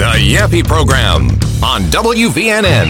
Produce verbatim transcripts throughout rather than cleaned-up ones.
The Yaffee Program on W V N N.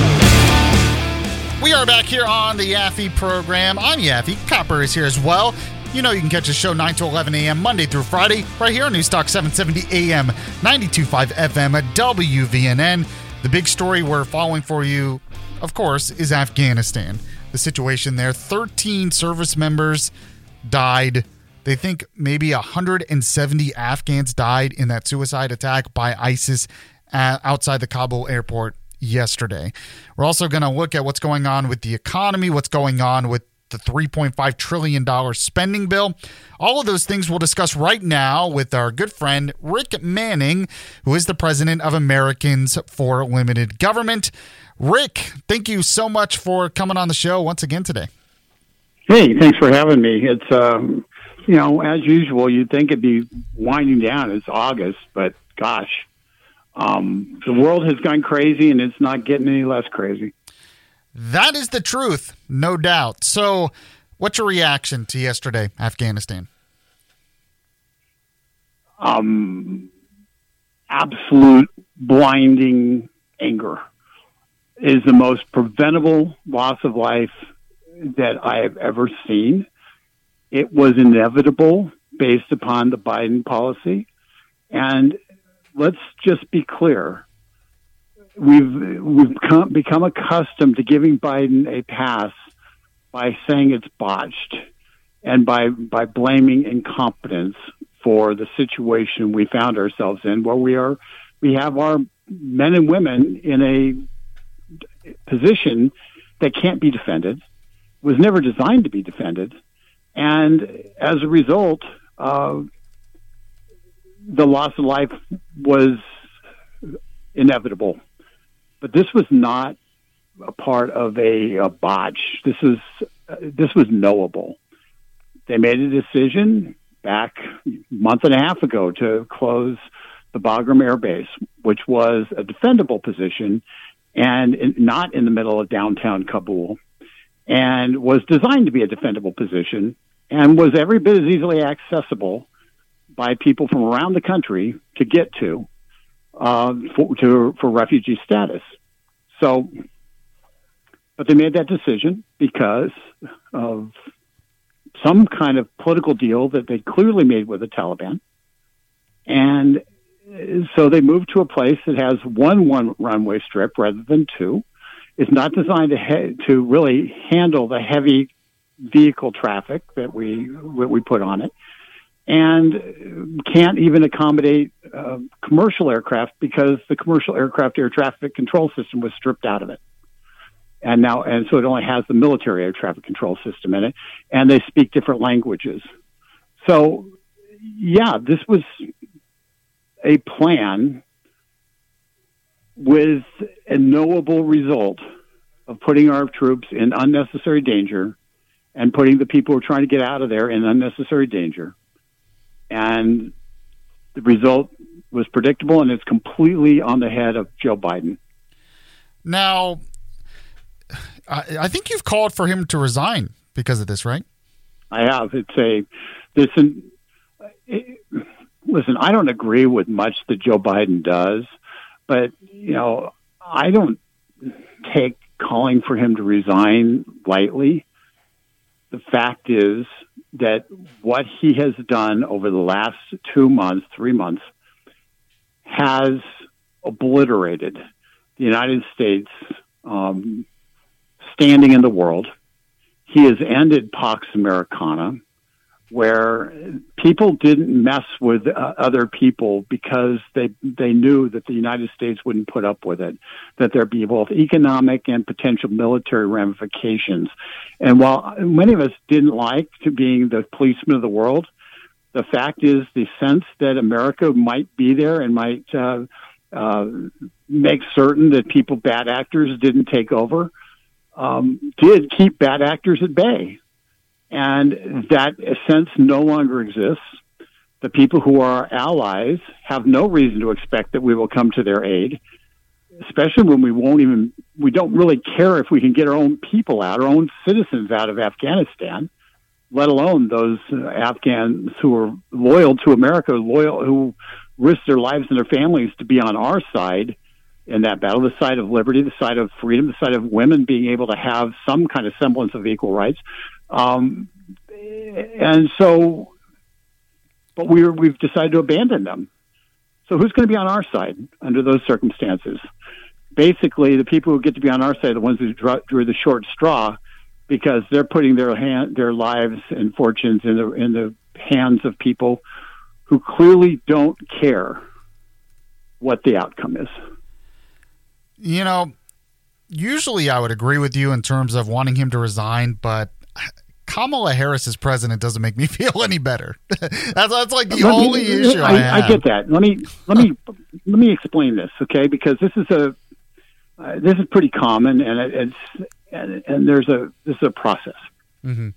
We are back here on the Yaffee Program. I'm Yaffee. Copper is here as well. You know you can catch the show nine to eleven a.m. Monday through Friday right here on Newstalk seven seventy A M, ninety-two point five F M at W V N N. The big story we're following for you, of course, is Afghanistan. The situation there, thirteen service members died. They think maybe one hundred seventy Afghans died in that suicide attack by ISIS uh, outside the Kabul airport yesterday. We're also going to look at what's going on with the economy, what's going on with the three point five trillion dollars spending bill. All of those things we'll discuss right now with our good friend Rick Manning, who is the president of Americans for Limited Government. Rick, thank you so much for coming on the show once again today. Hey, thanks for having me. It's, um, you know, as usual, you'd think it'd be winding down. It's August, but gosh, um, the world has gone crazy and it's not getting any less crazy. That is the truth, no doubt. So what's your reaction to yesterday, Afghanistan? Um, absolute blinding anger. It is the most preventable loss of life that I have ever seen. It was inevitable based upon the Biden policy. And let's just be clear. We've we've come, become accustomed to giving Biden a pass by saying it's botched and by by blaming incompetence for the situation we found ourselves in, where we are we have our men and women in a position that can't be defended, was never designed to be defended, and as a result, uh, the loss of life was inevitable. But this was not a part of a, a botch. This was uh, this was knowable. They made a decision back a month and a half ago to close the Bagram Air Base, which was a defendable position and in, not in the middle of downtown Kabul, and was designed to be a defendable position and was every bit as easily accessible by people from around the country to get to. Uh, for, to, for refugee status. So, but they made that decision because of some kind of political deal that they clearly made with the Taliban. And so they moved to a place that has one, one runway strip rather than two. It's not designed to, he- to really handle the heavy vehicle traffic that we, that we put on it, and can't even accommodate uh, commercial aircraft because the commercial aircraft air traffic control system was stripped out of it. And now, and so it only has the military air traffic control system in it, and they speak different languages. So, yeah, this was a plan with a knowable result of putting our troops in unnecessary danger and putting the people who are trying to get out of there in unnecessary danger. And the result was predictable, and it's completely on the head of Joe Biden. Now, I, I think you've called for him to resign because of this, right? I have. It's a this. It, listen, I don't agree with much that Joe Biden does, but you know, I don't take calling for him to resign lightly. The fact is that what he has done over the last two months, three months, has obliterated the United States um, standing in the world. He has ended Pax Americana, where people didn't mess with uh, other people because they they knew that the United States wouldn't put up with it, that there'd be both economic and potential military ramifications. And while many of us didn't like to being the policeman of the world, the fact is the sense that America might be there and might uh, uh, make certain that people, bad actors, didn't take over, um, did keep bad actors at bay. And that sense no longer exists. The people who are our allies have no reason to expect that we will come to their aid, especially when we won't even, we don't really care if we can get our own people out, our own citizens out of Afghanistan, let alone those uh, Afghans who are loyal to America, loyal, who risk their lives and their families to be on our side in that battle, the side of liberty, the side of freedom, the side of women being able to have some kind of semblance of equal rights. Um, and so, but we're, we've decided to abandon them. So who's going to be on our side under those circumstances? Basically, the people who get to be on our side are the ones who drew, drew the short straw, because they're putting their hand, their lives and fortunes in the in the hands of people who clearly don't care what the outcome is. You know, usually I would agree with you in terms of wanting him to resign, but Kamala Harris as president doesn't make me feel any better. that's that's like the let only me, issue I, I, I have. I get that. Let me let me let me explain this, okay? Because this is a uh, this is pretty common, and it, it's and, and there's a this is a process. Mm-hmm.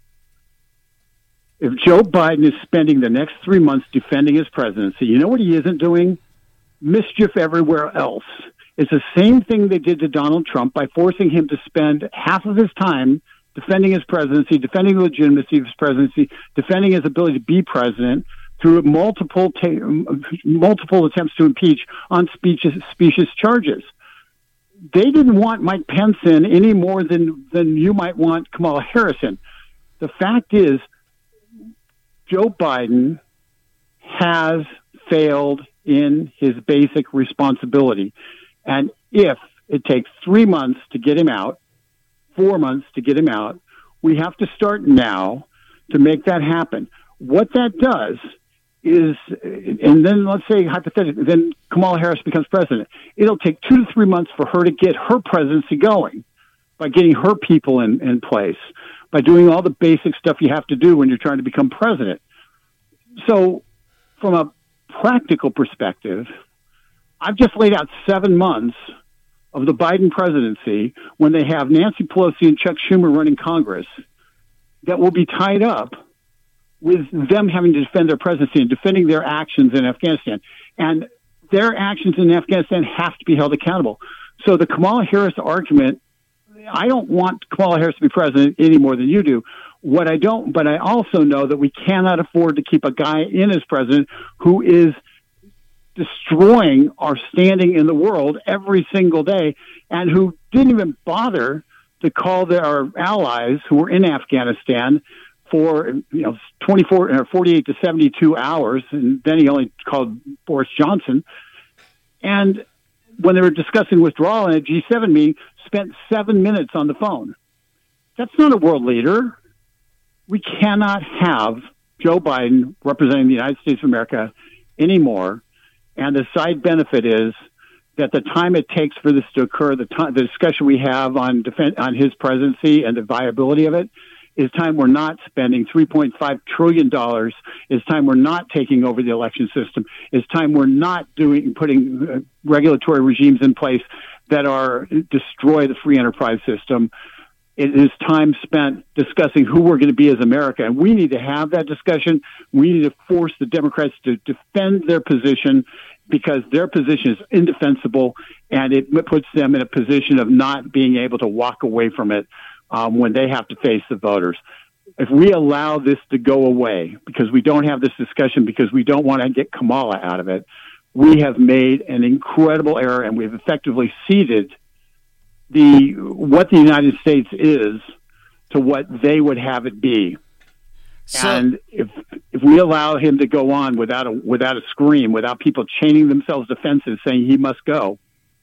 If Joe Biden is spending the next three months defending his presidency, you know what he isn't doing? Mischief everywhere else. It's the same thing they did to Donald Trump by forcing him to spend half of his time defending his presidency, defending the legitimacy of his presidency, defending his ability to be president through multiple ta- multiple attempts to impeach on specious, specious charges. They didn't want Mike Pence in any more than, than you might want Kamala Harris in. The fact is, Joe Biden has failed in his basic responsibility. And if it takes three months to get him out, four months to get him out, we have to start now to make that happen. What that does is, and then let's say hypothetically, then Kamala Harris becomes president. It'll take two to three months for her to get her presidency going by getting her people in, in place, by doing all the basic stuff you have to do when you're trying to become president. So from a practical perspective, I've just laid out seven months of the Biden presidency when they have Nancy Pelosi and Chuck Schumer running Congress that will be tied up with them having to defend their presidency and defending their actions in Afghanistan. And their actions in Afghanistan have to be held accountable. So the Kamala Harris argument, I don't want Kamala Harris to be president any more than you do. What I don't, but I also know that we cannot afford to keep a guy in as president who is destroying our standing in the world every single day, and who didn't even bother to call their our allies who were in Afghanistan for, you know, twenty-four or forty-eight to seventy-two hours, and then he only called Boris Johnson. And when they were discussing withdrawal in a G seven meeting, spent seven minutes on the phone. That's not a world leader. We cannot have Joe Biden representing the United States of America anymore. And the side benefit is that the time it takes for this to occur, the time, the discussion we have on defense, on his presidency and the viability of it, is time we're not spending three point five trillion dollars. Is time we're not taking over the election system. Is time we're not doing putting uh, regulatory regimes in place that are destroy the free enterprise system. It is time spent discussing who we're going to be as America. And we need to have that discussion. We need to force the Democrats to defend their position, because their position is indefensible, and it puts them in a position of not being able to walk away from it um, when they have to face the voters. If we allow this to go away because we don't have this discussion, because we don't want to get Kamala out of it, we have made an incredible error, and we've effectively ceded the what the United States is to what they would have it be. So, and if if we allow him to go on without a without a scream, without people chaining themselves to fences saying he must go,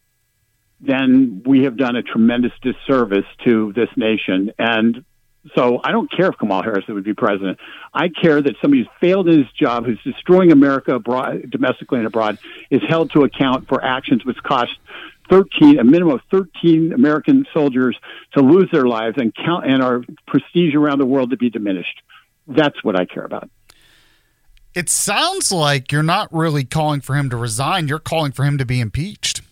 then we have done a tremendous disservice to this nation. And so I don't care if Kamala Harris would be president. I care that somebody who's failed in his job, who's destroying America abroad, domestically and abroad, is held to account for actions which cost thirteen, a minimum of thirteen American soldiers to lose their lives, and count, and our prestige around the world to be diminished. That's what I care about. It sounds like you're not really calling for him to resign. You're calling for him to be impeached.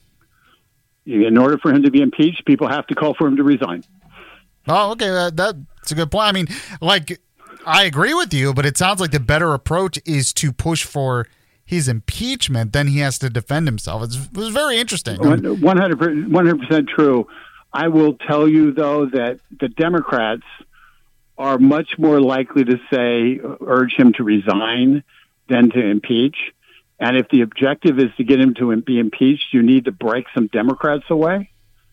In order for him to be impeached, people have to call for him to resign. Oh, okay. That, that's a good point. I mean, like, I agree with you, but it sounds like the better approach is to push for his impeachment. Then he has to defend himself. It's, it was very interesting. one hundred percent true. I will tell you, though, that the Democrats are much more likely to say, urge him to resign than to impeach. And if the objective is to get him to be impeached, you need to break some Democrats away.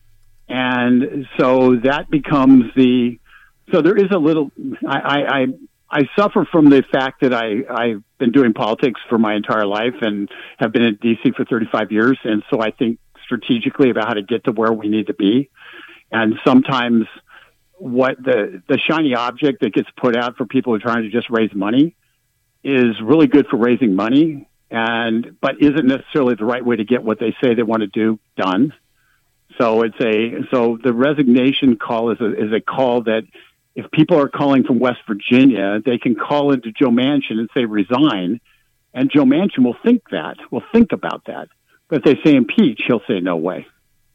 And so that becomes the, so there is a little, I, I, I, I suffer from the fact that I, I've been doing politics for my entire life and have been in D C for thirty-five years. And so I think strategically about how to get to where we need to be. And sometimes what the, the shiny object that gets put out for people who are trying to just raise money is really good for raising money, and but isn't necessarily the right way to get what they say they want to do done. So it's a so the resignation call is a, is a call that if people are calling from West Virginia, they can call into Joe Manchin and say resign, and Joe Manchin will think that, will think about that. But if they say impeach, he'll say no way.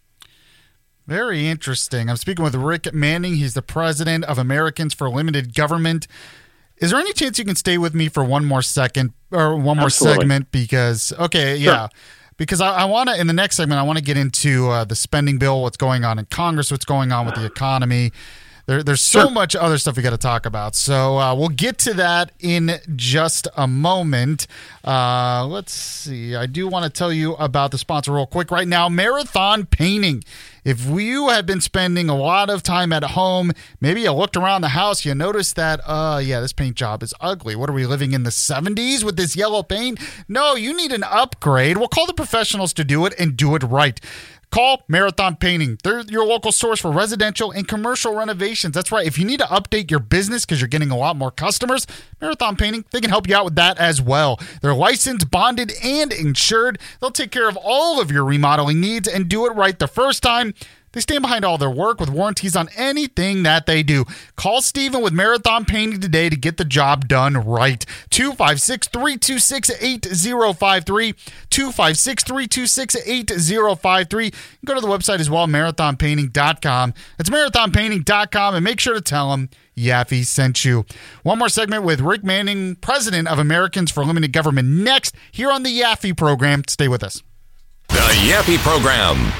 Very interesting. I'm speaking with Rick Manning. He's the president of Americans for Limited Government. Is there any chance you can stay with me for one more second or one more Absolutely. segment? Because, okay, Sure. yeah. Because I, I want to, in the next segment, I want to get into uh, the spending bill, what's going on in Congress, what's going on with the economy. There, there's so Sure. much other stuff we got to talk about. So uh, we'll get to that in just a moment. Uh, let's see. I do want to tell you about the sponsor real quick right now, Marathon Painting. If you have been spending a lot of time at home, maybe you looked around the house, you noticed that, uh, yeah, this paint job is ugly. What are we living in the seventies with this yellow paint? No, you need an upgrade. We'll call the professionals to do it and do it right. Call Marathon Painting. They're your local source for residential and commercial renovations. That's right. If you need to update your business because you're getting a lot more customers, Marathon Painting, they can help you out with that as well. They're licensed, bonded, and insured. They'll take care of all of your remodeling needs and do it right the first time. They stand behind all their work with warranties on anything that they do. Call Steven with Marathon Painting today to get the job done right. two five six, three two six, eight zero five three. two five six, three two six, eight zero five three. Go to the website as well, marathon painting dot com. It's marathon painting dot com, and make sure to tell them Yaffe sent you. One more segment with Rick Manning, president of Americans for Limited Government, next here on the Yaffe program. Stay with us. The Yaffe Program.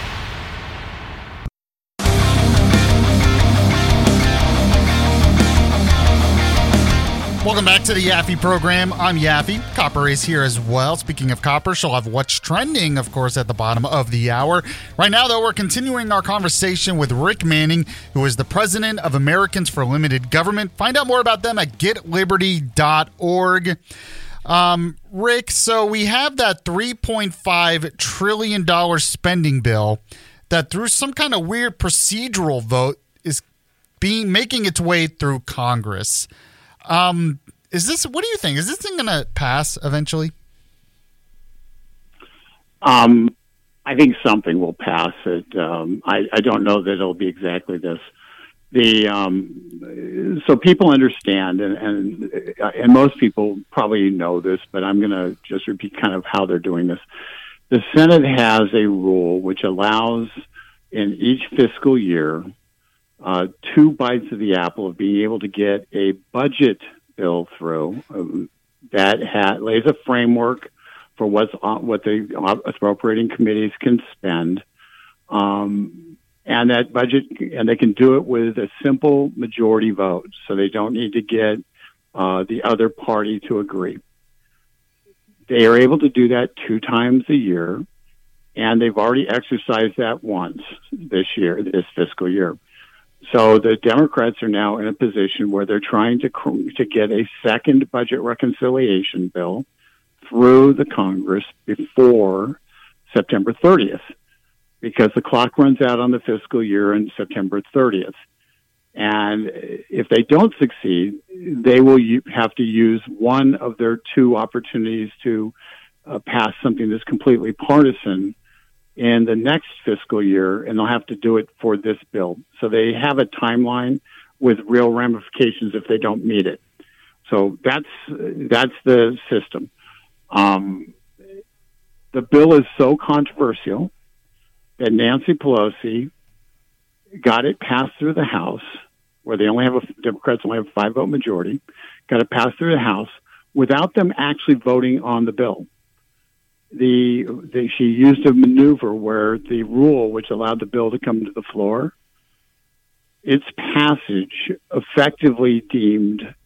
Welcome back to the Yaffe program. I'm Yaffe. Copper is here as well. Speaking of Copper, she'll have what's trending, of course, at the bottom of the hour. Right now, though, we're continuing our conversation with Rick Manning, who is the president of Americans for Limited Government. Find out more about them at get liberty dot org. Um, Rick, so we have that three point five trillion dollars spending bill that through some kind of weird procedural vote is being making its way through Congress. Um, is this, what do you think? Is this thing going to pass eventually? Um, I think something will pass it. Um, I, I don't know that it'll be exactly this. The um, so people understand, and, and and most people probably know this, but I'm going to just repeat kind of how they're doing this. The Senate has a rule which allows in each fiscal year Uh, two bites of the apple of being able to get a budget bill through um, that ha- lays a framework for what's on, what the appropriating committees can spend, um, and that budget, and they can do it with a simple majority vote, so they don't need to get uh, the other party to agree. They are able to do that two times a year, and they've already exercised that once this year, this fiscal year. So the Democrats are now in a position where they're trying to to get a second budget reconciliation bill through the Congress before September thirtieth, because the clock runs out on the fiscal year on September thirtieth. And if they don't succeed, they will have to use one of their two opportunities to uh, pass something that's completely partisan in the next fiscal year, and they'll have to do it for this bill. So they have a timeline with real ramifications if they don't meet it. So that's that's the system. Um, the bill is so controversial that Nancy Pelosi got it passed through the House, where they only have a Democrats only have a five vote majority, got it passed through the House without them actually voting on the bill. The, the she used a maneuver where the rule which allowed the bill to come to the floor, its passage effectively deemed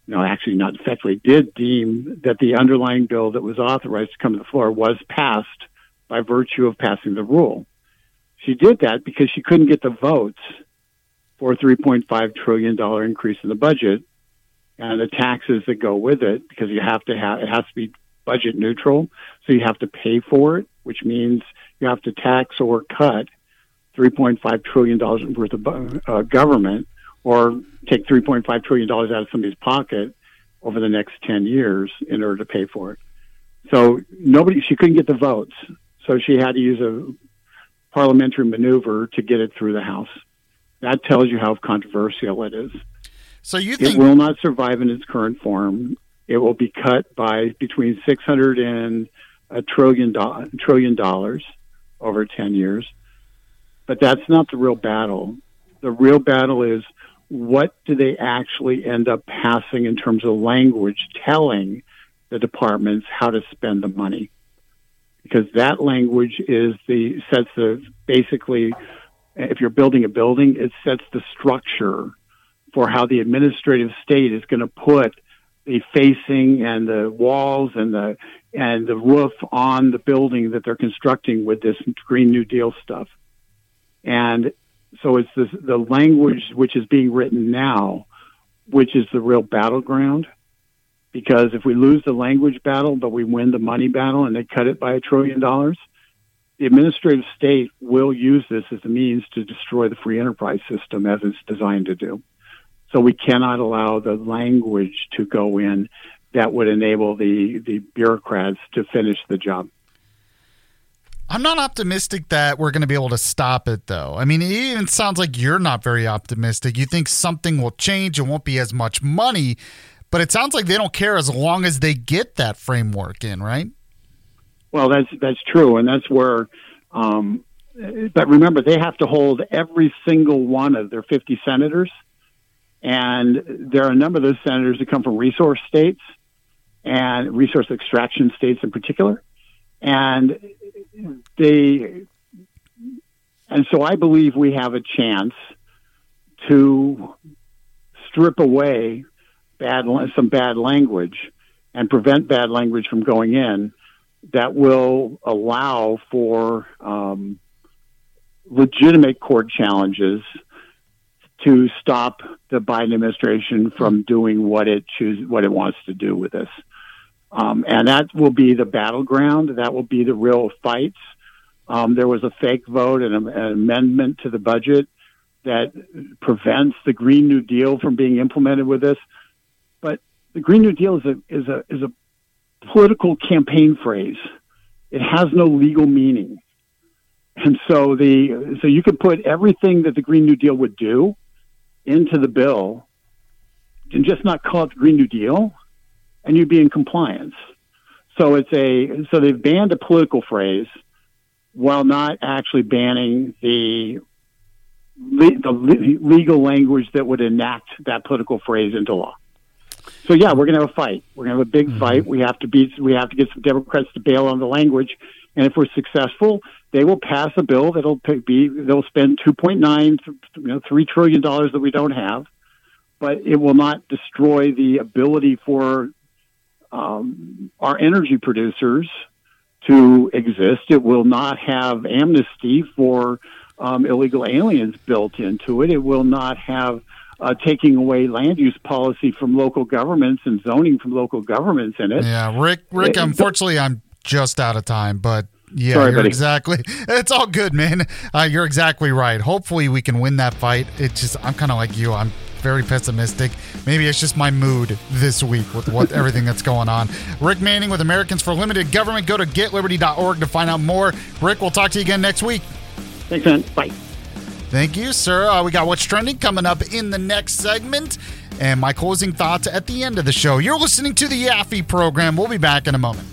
no, actually not effectively, did deem that the underlying bill that was authorized to come to the floor was passed by virtue of passing the rule. She did that because she couldn't get the votes for a three point five trillion dollars increase in the budget and the taxes that go with it, because you have to have, it has to be budget neutral. So you have to pay for it, which means you have to tax or cut three point five trillion dollars worth of uh, government, or take three point five trillion dollars out of somebody's pocket over the next ten years in order to pay for it. So nobody, she couldn't get the votes. So she had to use a parliamentary maneuver to get it through the House. That tells you how controversial it is. So you think it will not survive in its current form. It will be cut by between six hundred and a trillion, do- trillion dollars over ten years. But that's not the real battle. The real battle is, what do they actually end up passing in terms of language telling the departments how to spend the money? Because that language is the sets the basically, if you're building a building, it sets the structure for how the administrative state is going to put the facing and the walls and the and the roof on the building that they're constructing with this Green New Deal stuff. And so it's this, the language which is being written now, which is the real battleground. Because if we lose the language battle, but we win the money battle and they cut it by a trillion dollars, the administrative state will use this as a means to destroy the free enterprise system as it's designed to do. So we cannot allow the language to go in that would enable the, the bureaucrats to finish the job. I'm not optimistic that we're going to be able to stop it, though. I mean, it even sounds like you're not very optimistic. You think something will change and won't be as much money, but it sounds like they don't care as long as they get that framework in, right? Well, that's that's true, and that's where. Um, but remember, they have to hold every single one of their fifty senators, and there are a number of those senators that come from resource states and resource extraction states in particular, and they. And so, I believe we have a chance to strip away bad some bad language and prevent bad language from going in that will allow for um, legitimate court challenges to stop the Biden administration from doing what it choose what it wants to do with this. Um, and that will be the battleground. That will be the real fights. Um, there was a fake vote and an amendment to the budget that prevents the Green New Deal from being implemented with this. But the Green New Deal is a is a is a political campaign phrase. It has no legal meaning, and so the so you could put everything that the Green New Deal would do into the bill, and just not call it the Green New Deal, and you'd be in compliance. So it's a so they've banned a political phrase while not actually banning the the legal language that would enact that political phrase into law. So yeah, we're going to have a fight. We're going to have a big mm-hmm. fight. We have to beat. We have to get some Democrats to bail on the language, and if we're successful, they will pass a bill that'll be. They'll spend two point nine, you know, three trillion dollars that we don't have, but it will not destroy the ability for um, our energy producers to exist. It will not have amnesty for um, illegal aliens built into it. It will not have Uh, taking away land use policy from local governments and zoning from local governments in it. Yeah, Rick, Rick, unfortunately, I'm just out of time, but yeah, Sorry, you're buddy. exactly. It's all good, man. Uh, you're exactly right. Hopefully we can win that fight. It's just, I'm kind of like you. I'm very pessimistic. Maybe it's just my mood this week with what everything that's going on. Rick Manning with Americans for Limited Government. Go to get liberty dot org to find out more. Rick, we'll talk to you again next week. Thanks, man. Bye. Thank you, sir. Uh, we got What's Trending coming up in the next segment, and my closing thoughts at the end of the show. You're listening to the Yaffe program. We'll be back in a moment.